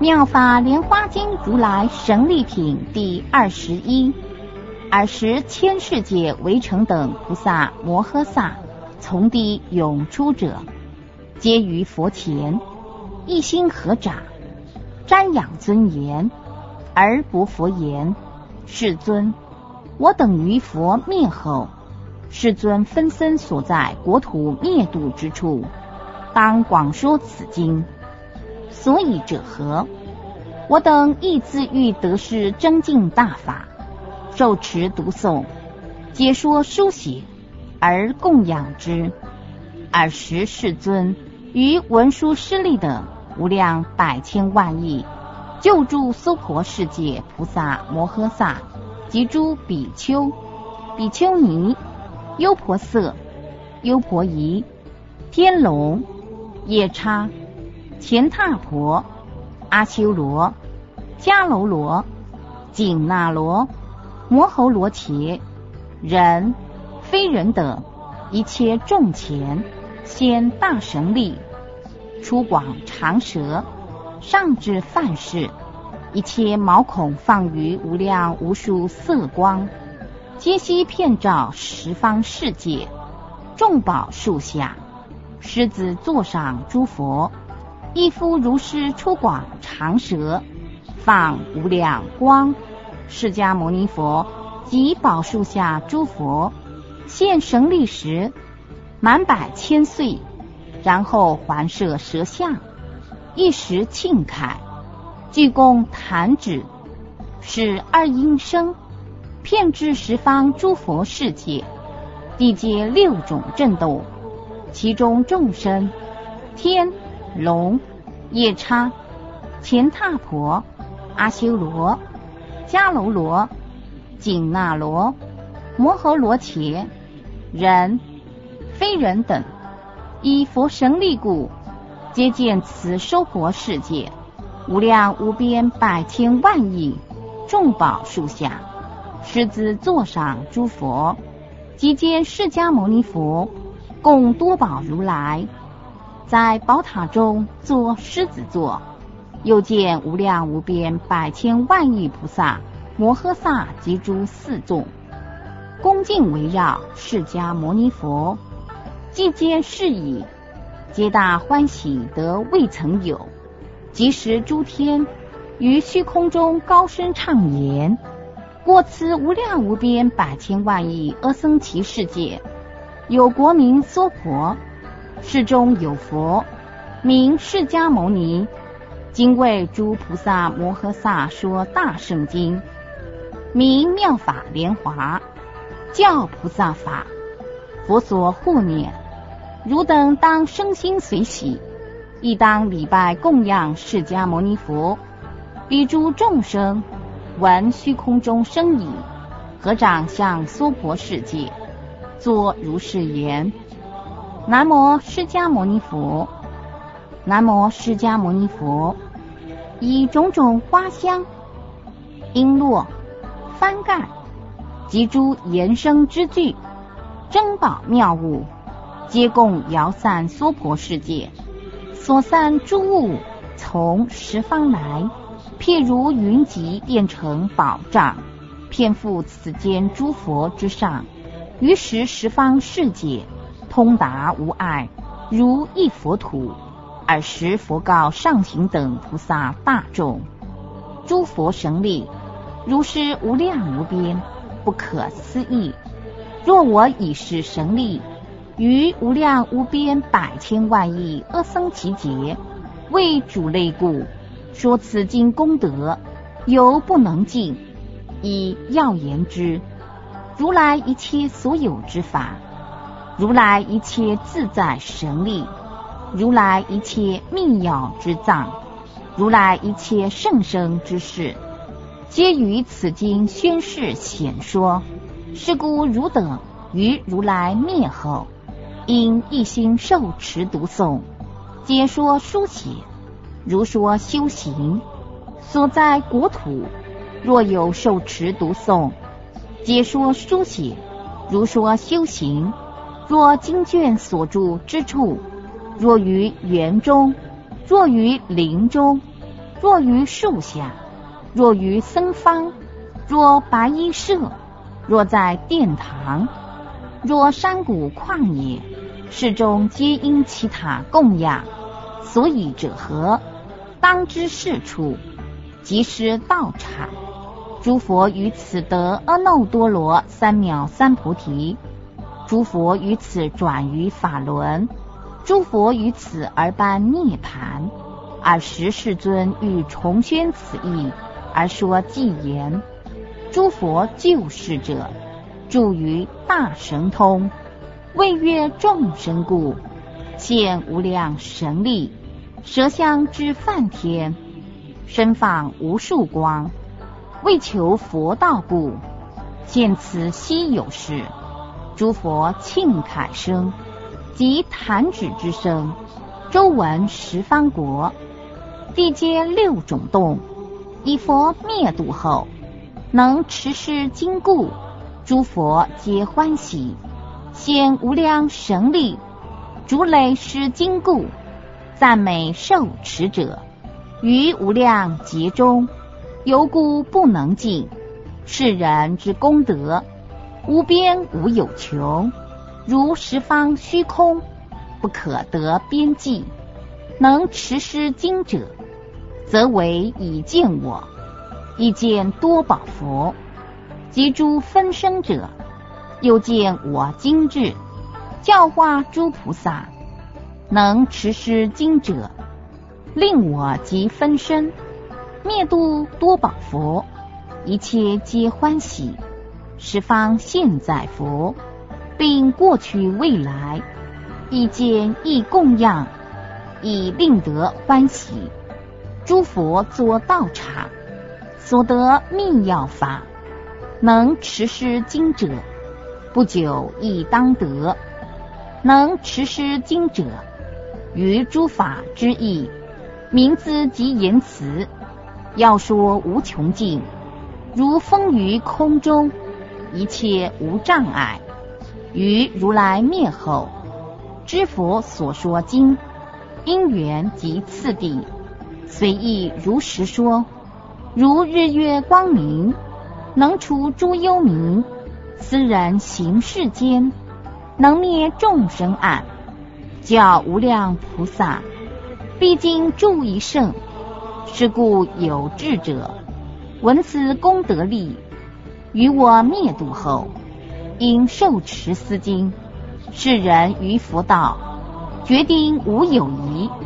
妙法莲华经如来神力品第21。尔时千世界围城等菩萨摩诃萨从地涌出者，皆于佛前一心合掌，瞻仰尊严，而薄佛言：世尊，我等于佛灭后，世尊分身所在国土灭度之处，当广说此经。所以者何？我等亦自欲得是真净大法，受持读诵，解说书写，而供养之。尔时世尊于文殊师利等无量百千万亿救助娑婆世界菩萨摩诃萨及诸比丘、比丘尼、优婆塞、优婆夷、天龙、夜叉、乾闼婆、阿修罗、迦楼罗、紧那罗、摩吼罗伽、人、非人等一切众前现大神力，出广长舌，上至梵世，一切毛孔放于无量无数色光，皆悉遍照十方世界。众宝树下，狮子座上诸佛，一夫如是出广长舌，放无量光。释迦牟尼佛及宝树下诸佛现神力时，满百千岁，然后环摄舌相，一时庆凯，具供弹指，使二音声，遍至十方诸佛世界，地界六种震动，其中众生天、龙、夜叉、乾闼婆、阿修罗、迦楼罗、紧那罗、摩吼罗伽、人、非人等，以佛神力故，皆见此娑婆世界无量无边百千万亿众宝树下，狮子座上诸佛，即见释迦牟尼佛供多宝如来，在宝塔中坐狮子座，又见无量无边百千万亿菩萨摩诃萨及诸四众，恭敬围绕释迦牟尼佛，既见是已，皆大欢喜得未曾有。即时诸天于虚空中高声唱言：过此无量无边百千万亿阿僧祇世界，有国名娑婆，世中有佛名释迦牟尼，今为诸菩萨摩诃萨说大圣经，名妙法莲华，教菩萨法，佛所护念。汝等当生心随喜，亦当礼拜供养释迦牟尼佛。彼诸众生闻虚空中声已，合掌向娑婆世界，作如是言：南无释迦牟尼佛，南无释迦牟尼佛。以种种花香、璎珞、幡盖及诸延生之具、珍宝妙物，皆供摇散娑婆世界。所散诸物从十方来，譬如云集变成宝障，遍覆此间诸佛之上。于是十方世界通达无碍，如一佛土。尔时佛告上行等菩萨大众：诸佛神力如是无量无边，不可思议。若我以是神力，于无量无边百千万亿阿僧祇劫，为主类故，说此经功德，犹不能尽。以要言之，如来一切所有之法，如来一切自在神力，如来一切密要之藏，如来一切甚深之事，皆于此经宣示显说。是故汝等于如来灭后，应一心受持读诵，解说书写，如说修行。所在国土若有受持读诵，解说书写，如说修行，若经卷所著之处，若于园中，若于林中， 若于树下，若于僧坊，若白衣舍，若在殿堂，若山谷旷野，世中皆因其他供养，所以者何？当知是处，即是道场。诸佛于此得阿耨多罗三藐三菩提，诸佛于此转于法轮，诸佛于此而颁涅盘。尔时世尊欲重宣此义，而说偈言：诸佛救世者，住于大神通，为悦众生故，现无量神力，舌香知梵天，身放无数光，为求佛道故，现此稀有事。诸佛庆凯声，及弹指之声，周闻十方国，地皆六种动。以佛灭度后，能持施经故，诸佛皆欢喜，现无量神力，逐累施经故，赞美受持者，于无量劫中，犹故不能尽。世人之功德，无边无有穷，如十方虚空，不可得边际。能持施经者，则为已见我，亦见多宝佛，及诸分身者，又见我精智，教化诸菩萨。能持施经者，令我及分身，灭度多宝佛，一切皆欢喜。十方现在佛，并过去未来，亦见亦供养，以令得欢喜。诸佛作道场，所得密要法，能持施经者，不久亦当得。能持施经者，于诸法之意，名字及言辞，要说无穷尽，如风于空中，一切无障碍。于如来灭后，知佛所说经，因缘及次第，随意如实说，如日月光明，能除诸幽冥，斯人行世间，能灭众生暗，教无量菩萨，毕竟住一圣。是故有智者，闻此功德力，于我灭度后，应受持斯经。世人于佛道，决定无有疑。